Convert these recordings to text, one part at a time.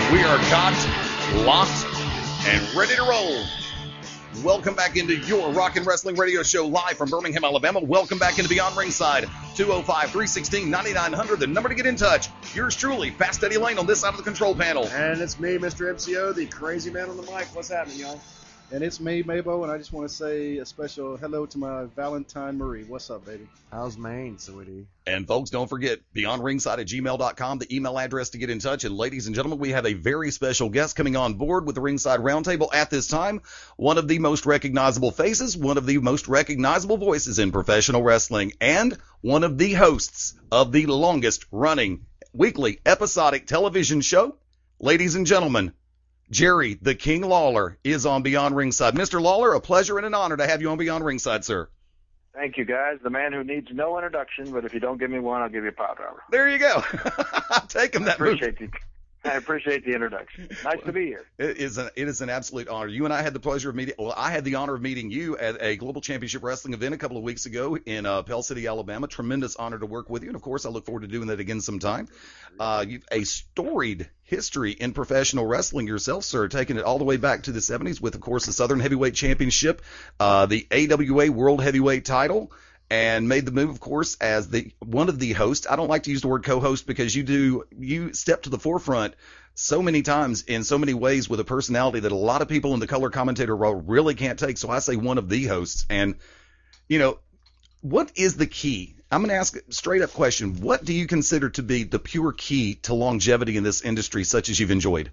We are cocked, locked, and ready to roll. Welcome back into your Rockin' Wrestling Radio Show live from Birmingham, Alabama. Welcome back into Beyond Ringside, 205-316-9900, the number to get in touch. Yours truly, Fast Eddie Lane on this side of the control panel. And it's me, Mr. MCO, the crazy man on the mic. What's happening, y'all? And it's me, Mabo, and I just want to say a special hello to my Valentine Marie. What's up, baby? How's Maine, sweetie? And folks, don't forget, beyondringside@gmail.com, the email address to get in touch. And ladies and gentlemen, we have a very special guest coming on board with the Ringside Roundtable at this time. One of the most recognizable faces, one of the most recognizable voices in professional wrestling, and one of the hosts of the longest running weekly episodic television show. Ladies and gentlemen, Jerry the King Lawler is on Beyond Ringside. Mr. Lawler, a pleasure and an honor to have you on Beyond Ringside, sir. Thank you, guys. The man who needs no introduction, but if you don't give me one, I'll give you a power driver. There you go. Take him that move. I appreciate the introduction. Nice to be here. It is an absolute honor. You and I had the pleasure of meeting. Well, I had the honor of meeting you at a Global Championship Wrestling event a couple of weeks ago in Pell City, Alabama. Tremendous honor to work with you, and of course, I look forward to doing that again sometime. You've a storied history in professional wrestling yourself, sir, taking it all the way back to the 70s with, of course, the Southern Heavyweight Championship, the AWA World Heavyweight title. And made the move, of course, as one of the hosts. I don't like to use the word co-host because you step to the forefront so many times in so many ways with a personality that a lot of people in the color commentator role really can't take. So I say one of the hosts. And, what is the key? I'm going to ask a straight up question. What do you consider to be the pure key to longevity in this industry such as you've enjoyed?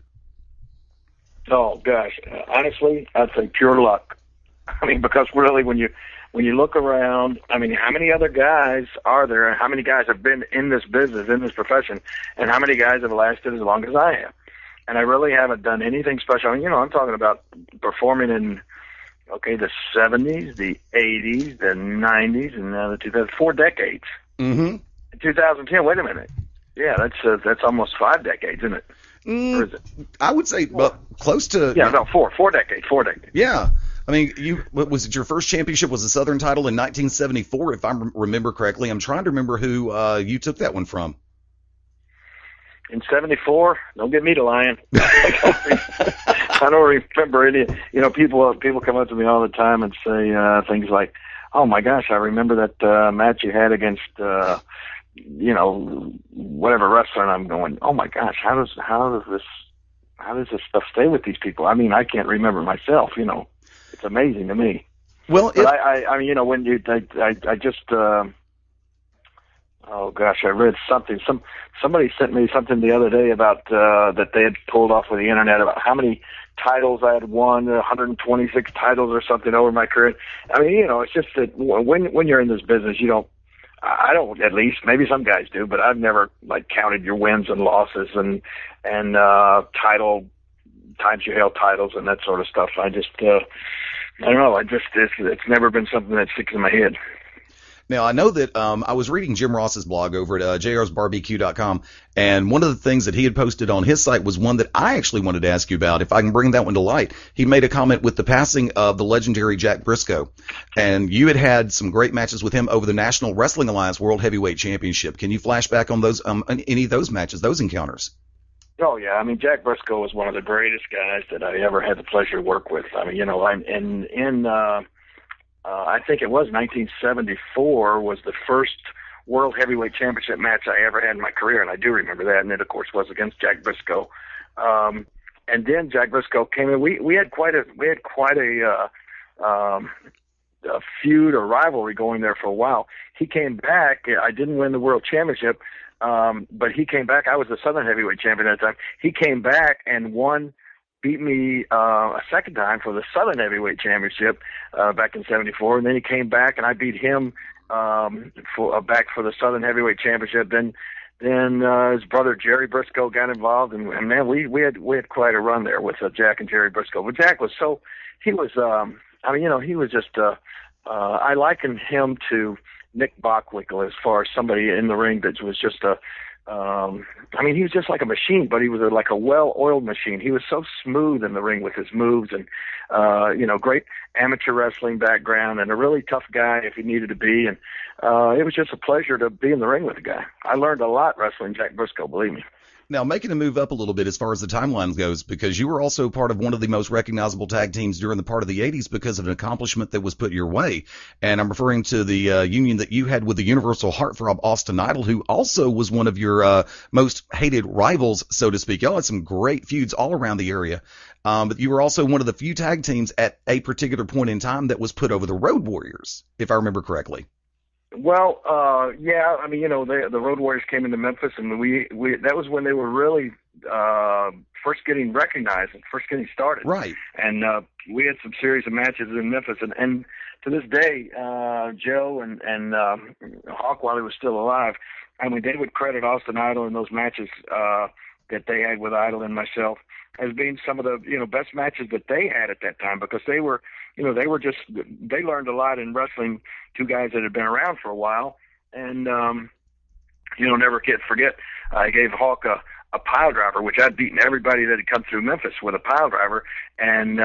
Oh, gosh. Honestly, I'd say pure luck. I mean, because really when you look around, I mean, how many other guys are there? How many guys have been in this business, in this profession, and how many guys have lasted as long as I have? And I really haven't done anything special. I mean, I'm talking about performing in, the 70s, the 80s, the 90s, and now the 2000s, 4 decades. Mm-hmm. In 2010, wait a minute. Yeah, that's almost 5 decades, isn't it? Or is it? I would say, but close to. Yeah, no, 4 decades. Yeah. I mean, was it your first championship was the Southern title in 1974, if I remember correctly? I'm trying to remember who you took that one from. In 74? Don't get me to lying. I don't remember any. People come up to me all the time and say things like, "Oh my gosh, I remember that match you had against whatever wrestler." And I'm going, "Oh my gosh, how does this stuff stay with these people?" I mean, I can't remember myself. It's amazing to me. Well, but I mean, when I just, oh gosh, I read something. Somebody sent me something the other day about that they had pulled off of the internet about how many titles I had won, 126 titles or something over my career. I mean, it's just that when you're in this business, I don't, at least, maybe some guys do, but I've never counted your wins and losses and title times you held titles and that sort of stuff. I just, I don't know. It's never been something that sticks in my head. Now, I know that I was reading Jim Ross's blog over at jrsbarbq.com, and one of the things that he had posted on his site was one that I actually wanted to ask you about, if I can bring that one to light. He made a comment with the passing of the legendary Jack Briscoe, and you had some great matches with him over the National Wrestling Alliance World Heavyweight Championship. Can you flash back on those any of those matches, those encounters? Oh, yeah. I mean, Jack Briscoe was one of the greatest guys that I ever had the pleasure to work with. I mean, I think it was 1974 was the first World Heavyweight Championship match I ever had in my career, and I do remember that. And it, of course, was against Jack Briscoe. And then Jack Briscoe came in. We had quite a feud or rivalry going there for a while. He came back. I didn't win the World Championship. But he came back. I was the Southern Heavyweight Champion at the time. He came back and beat me a second time for the Southern Heavyweight Championship back in '74, and then he came back and I beat him back for the Southern Heavyweight Championship. Then his brother Jerry Briscoe got involved, and man, we had quite a run there with Jack and Jerry Briscoe. But Jack was he was just I likened him to Nick Bockwinkel as far as somebody in the ring that was just he was just like a machine, but he was like a well-oiled machine. He was so smooth in the ring with his moves and, great amateur wrestling background and a really tough guy if he needed to be. And it was just a pleasure to be in the ring with the guy. I learned a lot wrestling Jack Briscoe, believe me. Now, making a move up a little bit as far as the timeline goes, because you were also part of one of the most recognizable tag teams during the part of the 80s because of an accomplishment that was put your way. And I'm referring to the union that you had with the Universal Heartthrob Austin Idol, who also was one of your most hated rivals, so to speak. Y'all had some great feuds all around the area. But you were also one of the few tag teams at a particular point in time that was put over the Road Warriors, if I remember correctly. Well, yeah, I mean, the Road Warriors came into Memphis, and we that was when they were really first getting recognized and first getting started. Right. And we had some series of matches in Memphis, and to this day, Joe and Hawk, while he was still alive, I mean, they would credit Austin Idol in those matches that they had with Idol and myself as being some of the best matches that they had at that time, because they were they learned a lot in wrestling, two guys that had been around for a while, and never forget I gave Hawk a pile driver, which I'd beaten everybody that had come through Memphis with a pile driver, and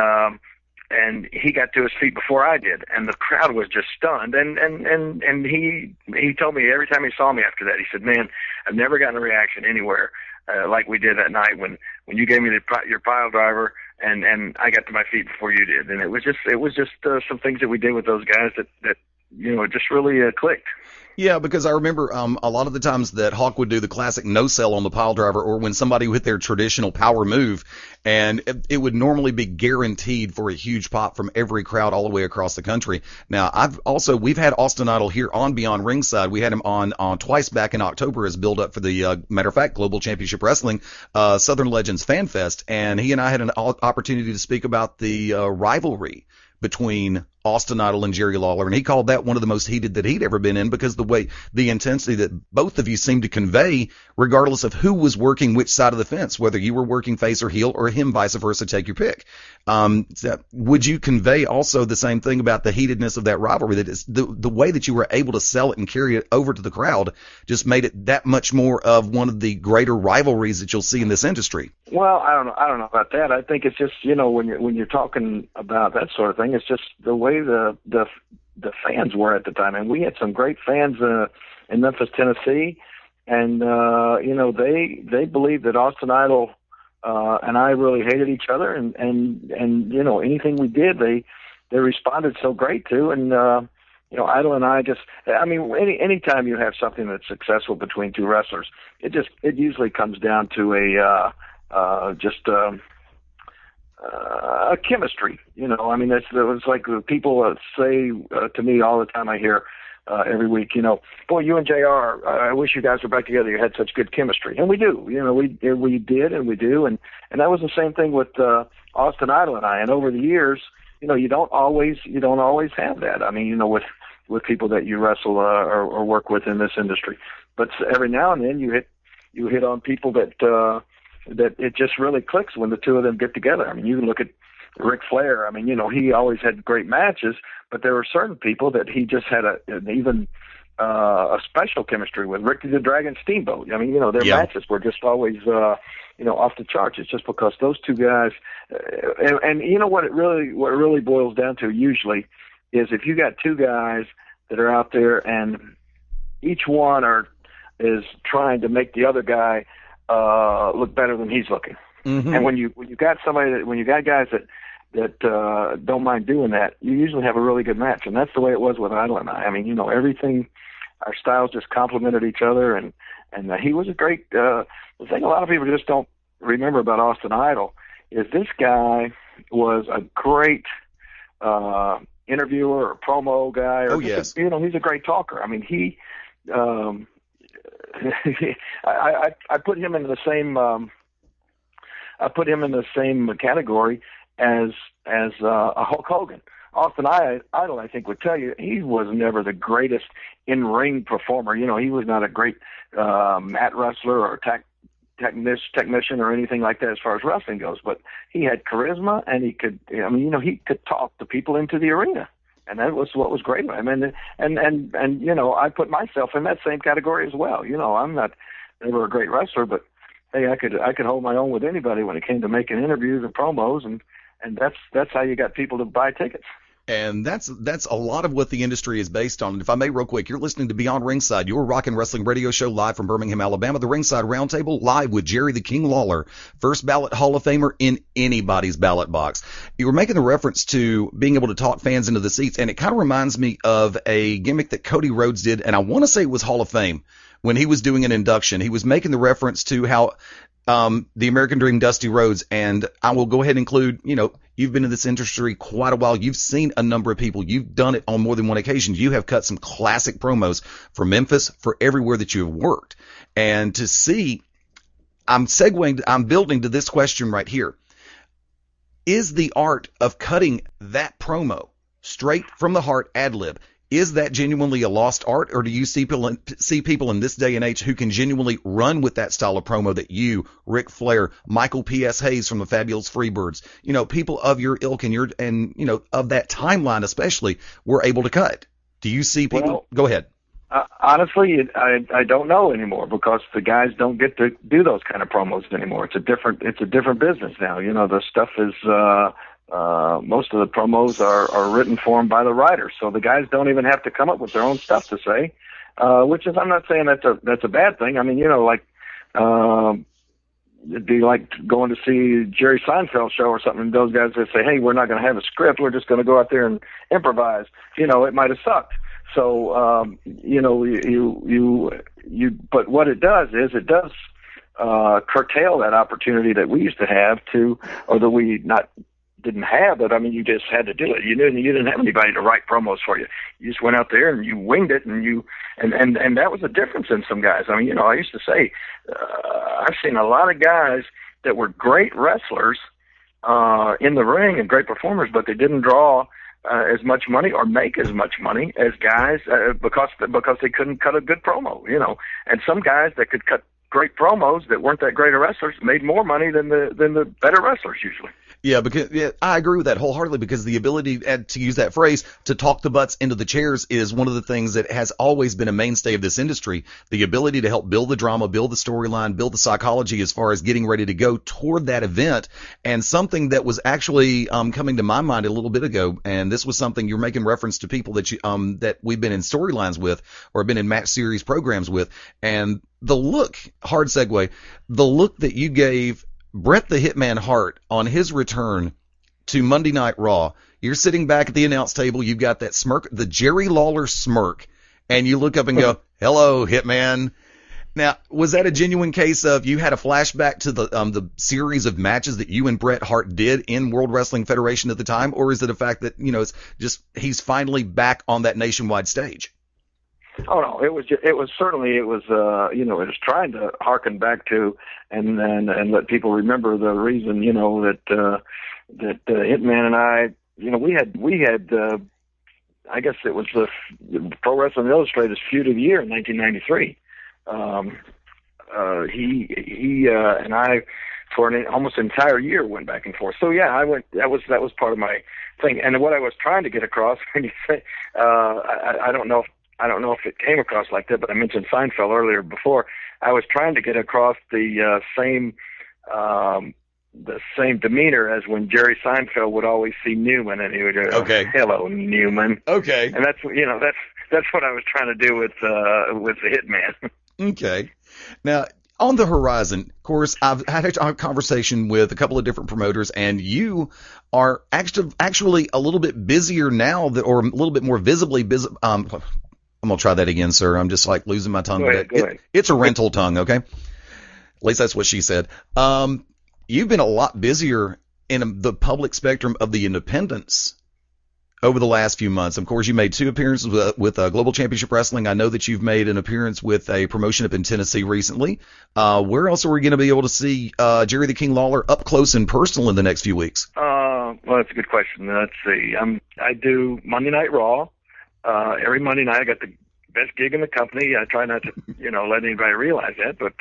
he got to his feet before I did, and the crowd was just stunned. And he told me every time he saw me after that, he said, "Man, I've never gotten a reaction anywhere like we did that night when you gave me your pile driver, and I got to my feet before you did." And it was just some things that we did with those guys that just really clicked. Yeah, because I remember a lot of the times that Hawk would do the classic no-sell on the pile driver, or when somebody with their traditional power move, and it would normally be guaranteed for a huge pop from every crowd all the way across the country. Now, we've had Austin Idol here on Beyond Ringside. We had him on twice back in October as build-up for the, matter of fact, Global Championship Wrestling Southern Legends Fan Fest, and he and I had an opportunity to speak about the rivalry between Austin Idol and Jerry Lawler, and he called that one of the most heated that he'd ever been in, because the intensity that both of you seemed to convey, regardless of who was working which side of the fence, whether you were working face or heel, or him vice versa, take your pick. Would you convey also the same thing about the heatedness of that rivalry, that is the way that you were able to sell it and carry it over to the crowd just made it that much more of one of the greater rivalries that you'll see in this industry? Well, I don't know about that. I think it's just, when you're talking about that sort of thing, it's just the way the fans were at the time. And we had some great fans in Memphis, Tennessee, and they believed that Austin Idol and I really hated each other, and anything we did, they responded so great to. And Idol and I anytime you have something that's successful between two wrestlers, it usually comes down to a chemistry. It's like people say to me all the time. I hear every week, boy, you and JR, I wish you guys were back together. You had such good chemistry, and we do. We did, and we do, and that was the same thing with Austin Idol and I. And over the years, you don't always have that. With people that you wrestle or work with in this industry, but every now and then you hit on people that it just really clicks when the two of them get together. You can look at Ric Flair. He always had great matches, but there were certain people that he just had a special chemistry with. Ricky the Dragon Steamboat. Their matches were just always, off the charts. It's just because those two guys, and what it really boils down to usually is if you got two guys that are out there and each one is trying to make the other guy look better than he's looking. Mm-hmm. And when you got guys that don't mind doing that, you usually have a really good match. And that's the way it was with Idol and I. Everything, our styles just complemented each other, and he was a great. The thing a lot of people just don't remember about Austin Idol is this guy was a great interviewer or promo guy. Yes. He's a great talker. I put him in the same category as a Hulk Hogan. Austin Idol, I think, would tell you he was never the greatest in-ring performer. He was not a great mat wrestler or technician or anything like that as far as wrestling goes. But he had charisma, and he could talk the people into the arena. And that was what was great about him. And I put myself in that same category as well. I'm not never a great wrestler, but hey, I could hold my own with anybody when it came to making interviews and promos, and that's how you got people to buy tickets. And that's a lot of what the industry is based on. And if I may, real quick, you're listening to Beyond Ringside, your rock and wrestling radio show live from Birmingham, Alabama. The Ringside Roundtable live with Jerry the King Lawler, first ballot Hall of Famer in anybody's ballot box. You were making the reference to being able to talk fans into the seats, and it kind of reminds me of a gimmick that Cody Rhodes did, and I want to say it was Hall of Fame when he was doing an induction. He was making the reference to how the American Dream, Dusty Rhodes, and I will go ahead and include, you've been in this industry quite a while. You've seen a number of people. You've done it on more than one occasion. You have cut some classic promos for Memphis, for everywhere that you have worked. And to see, I'm building to this question right here. Is the art of cutting that promo straight from the heart ad lib, is that genuinely a lost art, or do you see people in this day and age who can genuinely run with that style of promo that you, Ric Flair, Michael P.S. Hayes from the Fabulous Freebirds, people of your ilk and of that timeline especially, were able to cut? Do you see people? Well, go ahead. Honestly, I don't know anymore, because the guys don't get to do those kind of promos anymore. It's a different business now. The stuff is. Most of the promos are written for them by the writers, so the guys don't even have to come up with their own stuff to say, which is, I'm not saying that's a bad thing. I mean, it'd be like going to see Jerry Seinfeld show or something, and those guys would say, hey, we're not going to have a script, we're just going to go out there and improvise. It might have sucked. So, but what it does is it does curtail that opportunity that we used to have or that we didn't have, but I mean, you just had to do it. You didn't have anybody to write promos for you. You just went out there and you winged it, and and that was a difference in some guys. I mean, I used to say, I've seen a lot of guys that were great wrestlers in the ring and great performers, but they didn't draw as much money or make as much money as guys because they couldn't cut a good promo. And some guys that could cut great promos that weren't that great of wrestlers made more money than the better wrestlers usually. Yeah, because I agree with that wholeheartedly, because the ability, to use that phrase, to talk the butts into the chairs is one of the things that has always been a mainstay of this industry. The ability to help build the drama, build the storyline, build the psychology as far as getting ready to go toward that event. And something that was actually coming to my mind a little bit ago, and this was something you're making reference to people that that we've been in storylines with or been in match series programs with, and the look, hard segue, the look that you gave Bret the Hitman Hart on his return to Monday Night Raw. You're sitting back at the announce table. You've got that smirk, the Jerry Lawler smirk, and you look up and go, hello, Hitman. Now, was that a genuine case of you had a flashback to the series of matches that you and Bret Hart did in World Wrestling Federation at the time, or is it a fact that, it's just he's finally back on that nationwide stage? Oh no, it was trying to harken back to and let people remember the reason, that Hitman and I, we had I guess it was the Pro Wrestling Illustrated's Feud of the Year in 1993. He and I for almost an entire year went back and forth. So yeah, that was part of my thing. And what I was trying to get across when you say, I don't know if it came across like that, but I mentioned Seinfeld earlier before. I was trying to get across the same demeanor as when Jerry Seinfeld would always see Newman, and he would go, okay, hello, Newman. Okay. And that's what I was trying to do with the Hitman. Okay. Now, on the horizon, of course, I've had a conversation with a couple of different promoters, and you are actually a little bit busier now, or a little bit more visibly busy. I'm going to try that again, sir. I'm just like losing my tongue. Go ahead. It's a rental tongue, okay? At least that's what she said. You've been a lot busier in the public spectrum of the independents over the last few months. Of course, you made 2 appearances with Global Championship Wrestling. I know that you've made an appearance with a promotion up in Tennessee recently. Where else are we going to be able to see Jerry the King Lawler up close and personal in the next few weeks? Well, that's a good question. Let's see. I do Monday Night Raw. Every Monday night, I got the best gig in the company. I try not to, let anybody realize that, but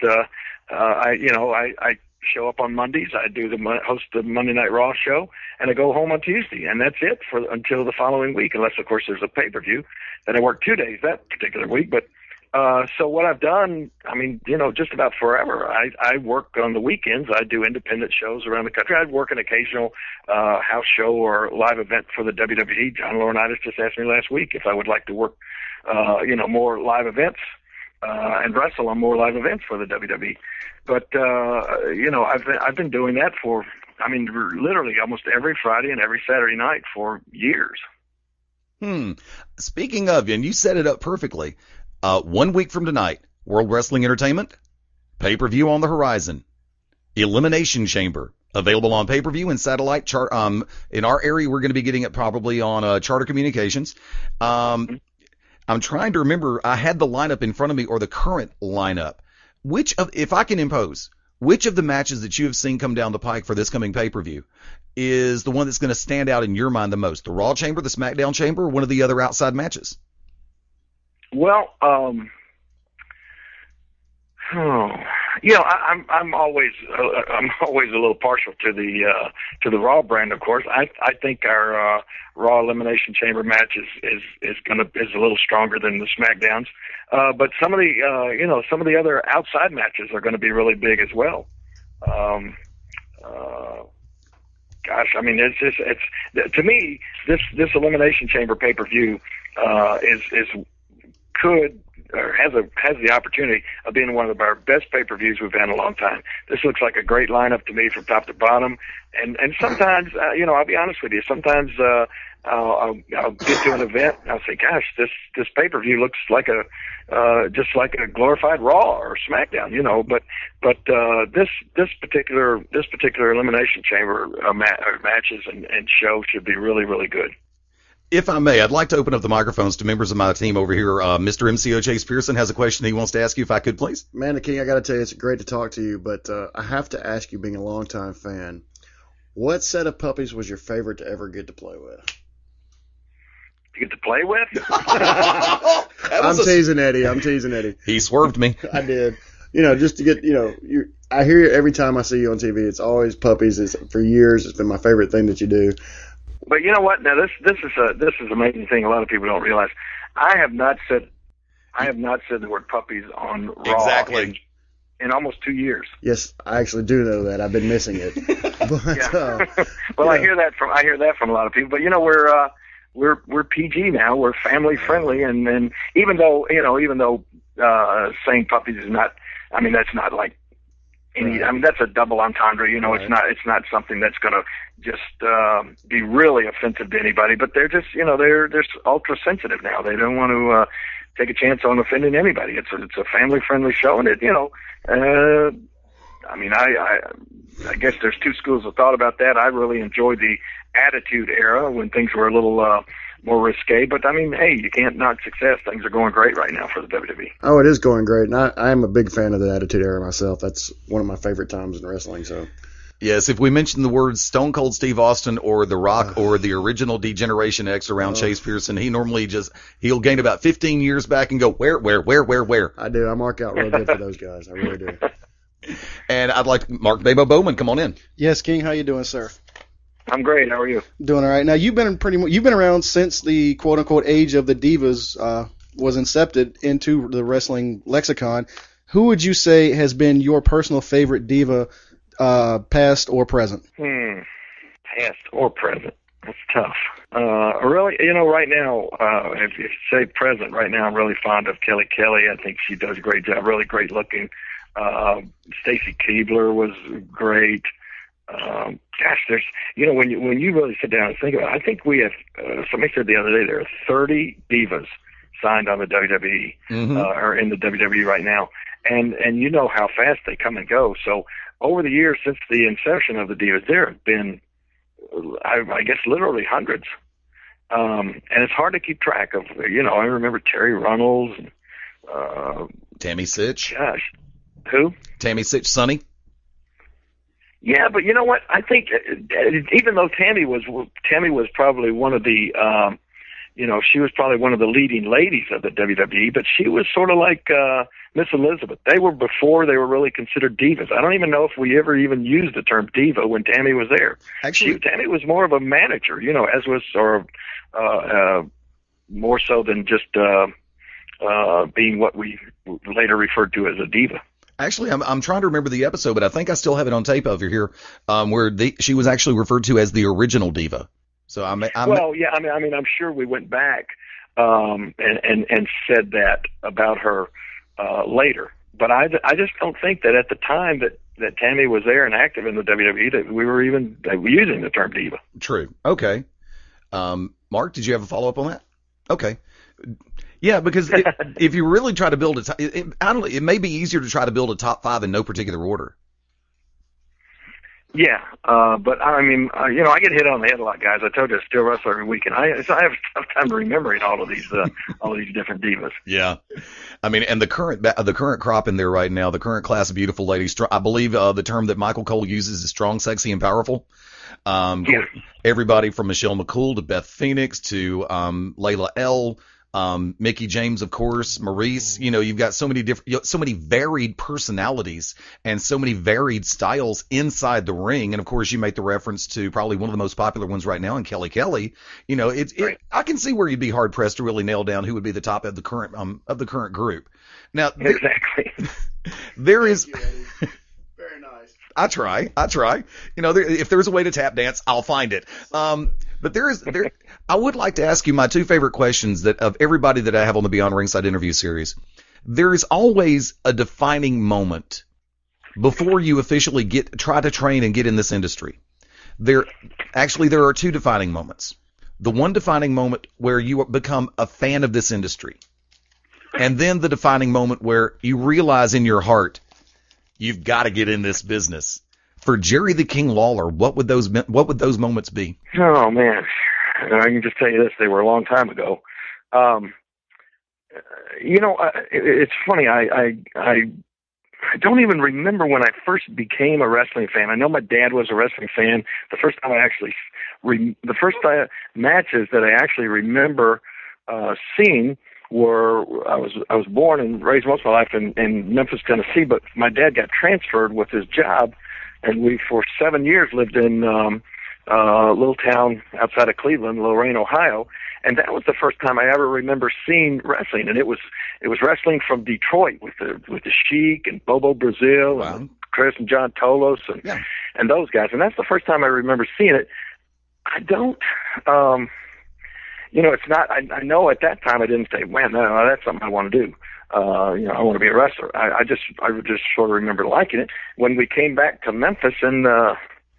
I show up on Mondays. I do host the Monday Night Raw show, and I go home on Tuesday, and that's it until the following week, unless of course there's a pay-per-view. Then I work 2 days that particular week, but So what I've done, I mean, just about forever, I work on the weekends. I do independent shows around the country. I'd work an occasional house show or live event for the WWE. John Laurinaitis just asked me last week if I would like to work, more live events and wrestle on more live events for the WWE. But, I've been doing that for, literally almost every Friday and every Saturday night for years. Speaking of, and you set it up perfectly, 1 week from tonight, World Wrestling Entertainment, pay-per-view on the horizon, Elimination Chamber, available on pay-per-view and satellite. In our area, we're going to be getting it probably on Charter Communications. I'm trying to remember, I had the lineup in front of me, or the current lineup. If I can impose, which of the matches that you have seen come down the pike for this coming pay-per-view is the one that's going to stand out in your mind the most? The Raw Chamber, the SmackDown Chamber, or one of the other outside matches? Well, I'm always a little partial to the Raw brand, of course. I think our Raw Elimination Chamber match is a little stronger than the SmackDowns. But some of the other outside matches are going to be really big as well. It's to me, this Elimination Chamber pay-per-view has the opportunity of being one of our best pay-per-views we've had in a long time. This looks like a great lineup to me from top to bottom. And sometimes, I'll be honest with you, sometimes I'll get to an event and I'll say, gosh, this pay-per-view looks like just like a glorified Raw or SmackDown, But this particular Elimination Chamber matches and show should be really, really good. If I may, I'd like to open up the microphones to members of my team over here. Mr. MCO Chase Pearson has a question he wants to ask you, if I could, please. Man, the King, I got to tell you, it's great to talk to you, but I have to ask you, being a longtime fan, what set of puppies was your favorite to ever get to play with? To get to play with? I'm teasing Eddie. He swerved me. I did. Just to get, I hear you every time I see you on TV. It's always puppies. For years, it's been my favorite thing that you do. But you know what? Now this is an amazing thing. A lot of people don't realize. I have not said the word puppies on Raw exactly in almost 2 years. Yes, I actually do know that. I've been missing it. But, well, I hear that from a lot of people. But we're PG now. We're family friendly, and even though saying puppies is not. That's not like. That's a double entendre. Right. It's not something that's going to just be really offensive to anybody. But they're just, they're ultra sensitive now. They don't want to take a chance on offending anybody. It's a family friendly show, and I guess there's two schools of thought about that. I really enjoyed the Attitude Era when things were a little more risque, but hey, you can't knock success. Things are going great right now for the WWE. Oh, it is going great, and I am a big fan of the Attitude Era myself. That's one of my favorite times in wrestling. So, yes, if we mention the words Stone Cold Steve Austin or The Rock or the original D-Generation X around Chase Pearson, he normally he'll gain about 15 years back and go, where? I do. I mark out real good for those guys. I really do. And I'd like Mark Babo Bowman, come on in. Yes, King, how you doing, sir? I'm great. How are you? Doing all right. Now, you've been around since the quote-unquote age of the divas was incepted into the wrestling lexicon. Who would you say has been your personal favorite diva, past or present? Past or present. That's tough. Really, right now, if you say present, right now I'm really fond of Kelly Kelly. I think she does a great job. Really great looking. Stacy Keibler was great. There's, when you really sit down and think about it, I think we have, somebody said the other day, there are 30 divas signed on the WWE, or in the WWE right now. And you know how fast they come and go. So over the years, since the inception of the divas, there have been, I guess, literally hundreds. And it's hard to keep track of, I remember Terry Runnels and, Tammy Sitch. Gosh. Who? Tammy Sitch, Sonny. Yeah, but you know what? I think even though Tammy was probably one of the, she was probably one of the leading ladies of the WWE, but she was sort of like Miss Elizabeth. They were before they were really considered divas. I don't even know if we ever even used the term diva when Tammy was there. Actually, Tammy was more of a manager, as was, or more so than just being what we later referred to as a diva. Actually, I'm trying to remember the episode, but I think I still have it on tape over here, where she was actually referred to as the original diva. So well, yeah, I mean, I'm sure we went back and said that about her later, but I just don't think that at the time that Tammy was there and active in the WWE that we were even using the term diva. True. Okay. Mark, did you have a follow up on that? Okay. Yeah, because if you really try to build it may be easier to try to build a top 5 in no particular order. Yeah, but I mean, I get hit on the head a lot, guys. I told you I still wrestle every week, and I have a tough time remembering all of these different divas. Yeah, I mean, and the current crop in there right now, the current class of beautiful ladies. I believe the term that Michael Cole uses is strong, sexy, and powerful. Yeah. Everybody from Michelle McCool to Beth Phoenix to Layla L. Mickey James, of course, Maurice, you've got so many varied personalities and so many varied styles inside the ring. And of course, you make the reference to probably one of the most popular ones right now in Kelly Kelly. Right. I can see where you'd be hard pressed to really nail down who would be the top of the current group. Now, exactly. There is. Very nice. I try. If there's a way to tap dance, I'll find it. But I would like to ask you my 2 favorite questions that of everybody that I have on the Beyond Ringside interview series. There is always a defining moment before you officially try to train and get in this industry. There are 2 defining moments. The one defining moment where you become a fan of this industry, and then the defining moment where you realize in your heart you've got to get in this business. For Jerry the King Lawler, what would those moments be? Oh man, I can just tell you this: they were a long time ago. It's funny. I don't even remember when I first became a wrestling fan. I know my dad was a wrestling fan. The first matches that I actually remember seeing were I was born and raised most of my life in Memphis, Tennessee, but my dad got transferred with his job. And we, for 7 years, lived in a little town outside of Cleveland, Lorain, Ohio. And that was the first time I ever remember seeing wrestling. And it was wrestling from Detroit with the Sheik and Bobo Brazil and Chris and John Tolos and those guys. And that's the first time I remember seeing it. I don't, it's not. I know at that time I didn't say, "Man, no, that's something I want to do." I want to be a wrestler. I just sort of remember liking it. When we came back to Memphis in the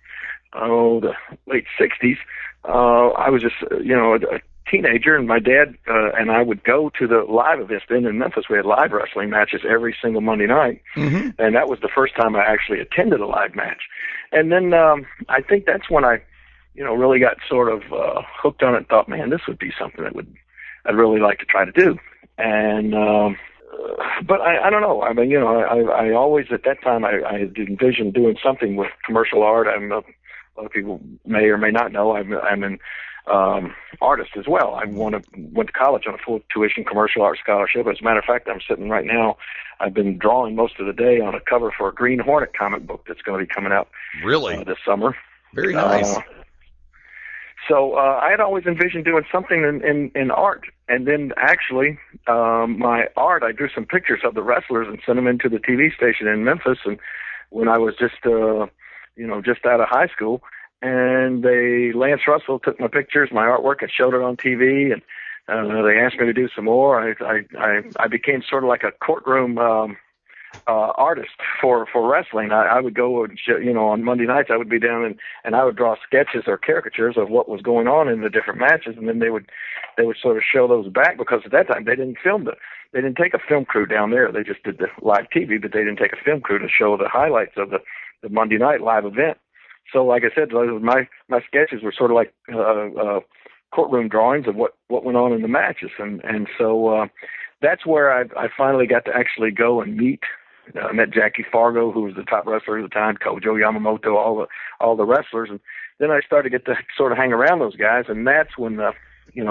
late '60s, I was just a teenager, and my dad and I would go to the live events. Then in Memphis, we had live wrestling matches every single Monday night, and that was the first time I actually attended a live match. And then I think that's when I, really got sort of hooked on it and thought, man, this would be something that I'd really like to try to do. And but I don't know. I mean, I always at that time I envisioned doing something with commercial art. A lot of people may or may not know I'm an artist as well. I went to college on a full tuition commercial art scholarship. As a matter of fact, I'm sitting right now. I've been drawing most of the day on a cover for a Green Hornet comic book that's going to be coming out this summer. Very nice. So I had always envisioned doing something in art. And then actually, my art, I drew some pictures of the wrestlers and sent them into the TV station in Memphis. And when I was just out of high school, and Lance Russell took my pictures, my artwork, and showed it on TV. And they asked me to do some more. I became sort of like a courtroom artist for wrestling. I would go, on Monday nights I would be down and I would draw sketches or caricatures of what was going on in the different matches, and then they would sort of show those back, because at that time they didn't take a film crew down there. They just did the live TV, but they didn't take a film crew to show the highlights of the Monday night live event. So like I said, my sketches were sort of like courtroom drawings of what went on in the matches, and so that's where I finally got to actually go and meet. I met Jackie Fargo, who was the top wrestler at the time, Kojo Yamamoto, all the wrestlers, and then I started to get to sort of hang around those guys, and that's when I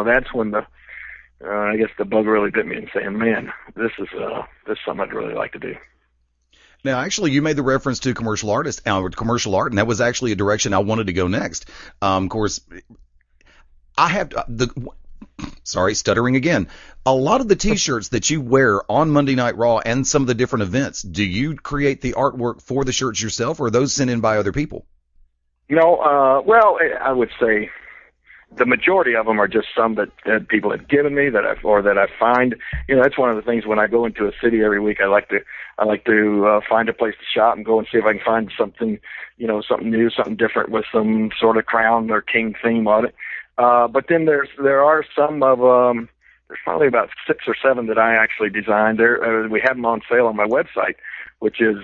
guess the bug really bit me and saying, man, this is something I'd really like to do. Now, actually, you made the reference to commercial art, and that was actually a direction I wanted to go next. Of course, I have stuttering again. A lot of the T-shirts that you wear on Monday Night Raw and some of the different events, do you create the artwork for the shirts yourself, or are those sent in by other people? Well, I would say the majority of them are just some that people have given me that I find. That's one of the things when I go into a city every week. I like to find a place to shop and go and see if I can find something, something new, something different with some sort of crown or king theme on it. But then there are some of there's probably about 6 or 7 that I actually designed. We have them on sale on my website, which is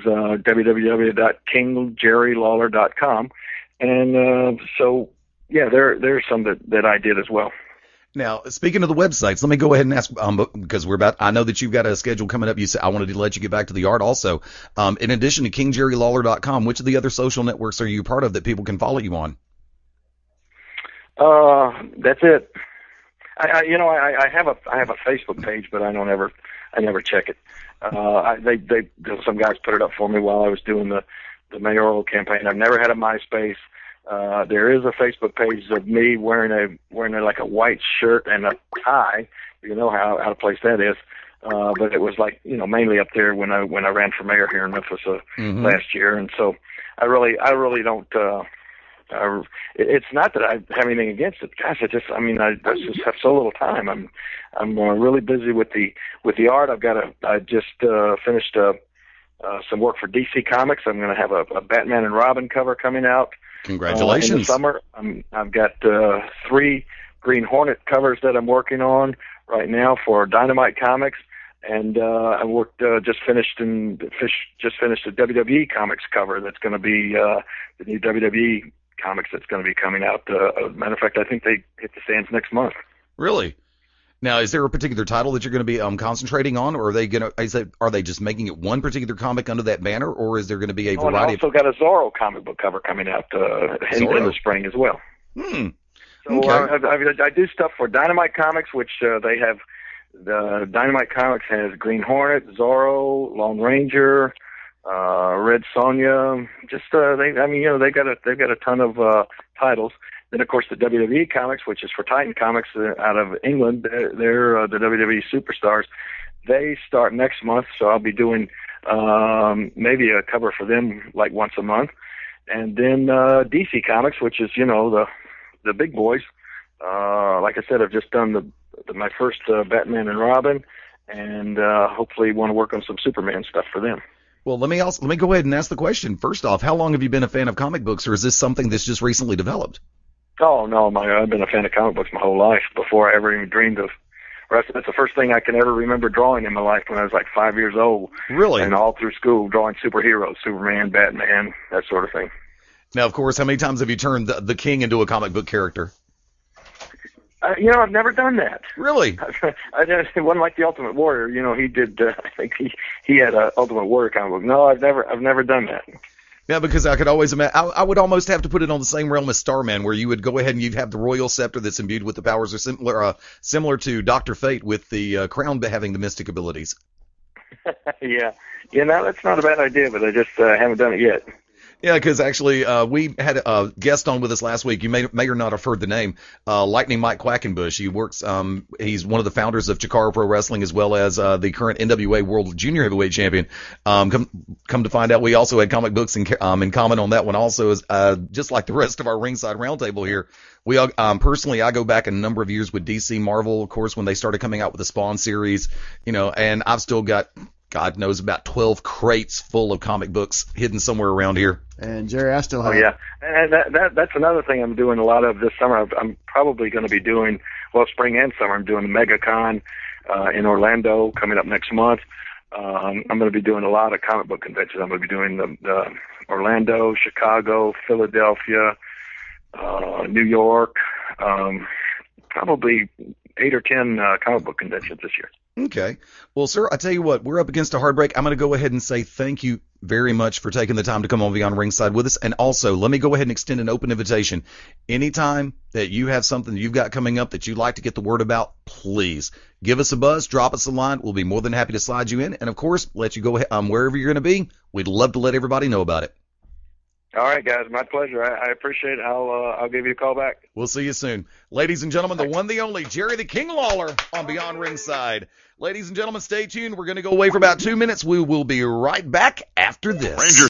www.kingjerrylawler.com. And so, yeah, there's some that I did as well. Now, speaking of the websites, let me go ahead and ask, because I know that you've got a schedule coming up. You said I wanted to let you get back to the art also. In addition to KingJerryLawler.com, which of the other social networks are you part of that people can follow you on? That's it. I have a Facebook page, but I never check it. Some guys put it up for me while I was doing the mayoral campaign. I've never had a MySpace. There is a Facebook page of me wearing like a white shirt and a tie. You know how out of place that is. But it was like, mainly up there when I ran for mayor here in Memphis last year. And so I really don't. It's not that I have anything against it. Gosh, I just have so little time. I'm really busy with the art. I just finished some work for DC Comics. I'm going to have a Batman and Robin cover coming out. Congratulations! In the summer, I've got 3 Green Hornet covers that I'm working on right now for Dynamite Comics, and I just finished a WWE Comics cover that's going to be the new WWE Comics that's going to be coming out. Matter of fact, I think they hit the stands next month. Really? Now, is there a particular title that you're going to be concentrating on, or are they just making it one particular comic under that banner, or is there going to be a variety? And I also got a Zorro comic book cover coming out in the spring as well. So Okay. I do stuff for Dynamite Comics, which they have. The Dynamite Comics has Green Hornet, Zorro, Lone Ranger, Red Sonja. Just they've got a ton of titles. Then, of course, the WWE Comics, which is for Titan Comics out of England, they're the WWE Superstars. They start next month, so I'll be doing maybe a cover for them like once a month. And then DC Comics, which is, the big boys. Like I said, I've just done my first Batman and Robin, and hopefully want to work on some Superman stuff for them. Well, let me go ahead and ask the question. First off, how long have you been a fan of comic books, or is this something that's just recently developed? Oh, no, I've been a fan of comic books my whole life before I ever even dreamed of. That's the first thing I can ever remember drawing in my life when I was like 5 years old. Really? And all through school, drawing superheroes, Superman, Batman, that sort of thing. Now, of course, how many times have you turned the King into a comic book character? I've never done that. Really? It wasn't like the Ultimate Warrior. He did. I think he had a Ultimate Warrior comic book. No, I've never done that. Yeah, because I could always imagine. I would almost have to put it on the same realm as Starman, where you would go ahead and you'd have the royal scepter that's imbued with the powers, or similar to Dr. Fate with the crown having the mystic abilities. Yeah, that's not a bad idea, but I just haven't done it yet. Yeah, because actually we had a guest on with us last week. You may or not have heard the name, Lightning Mike Quackenbush. He works. He's one of the founders of Chikara Pro Wrestling, as well as the current NWA World Junior Heavyweight Champion. Come to find out, we also had comic books in common on that one. Also, is just like the rest of our ringside roundtable here. We personally, I go back a number of years with DC Marvel, of course, when they started coming out with the Spawn series. And I've still got, God knows, about 12 crates full of comic books hidden somewhere around here. And Jerry, I still have. Oh yeah, and that's another thing I'm doing a lot of this summer. I'm probably going to be doing, spring and summer. I'm doing the MegaCon in Orlando coming up next month. I'm going to be doing a lot of comic book conventions. I'm going to be doing the Orlando, Chicago, Philadelphia, New York, probably 8 or 10 comic book conventions this year. Okay. Well, sir, I tell you what, we're up against a hard break. I'm going to go ahead and say thank you very much for taking the time to come on Beyond Ringside with us. And also, let me go ahead and extend an open invitation. Anytime that you have something you've got coming up that you'd like to get the word about, please give us a buzz, drop us a line. We'll be more than happy to slide you in. And, of course, let you go wherever you're going to be. We'd love to let everybody know about it. All right, guys, my pleasure. I appreciate it. I'll give you a call back. We'll see you soon. Ladies and gentlemen, the one, the only, Jerry the King Lawler on Beyond Ringside. Ladies and gentlemen, stay tuned. We're going to go away for about 2 minutes. We will be right back after this.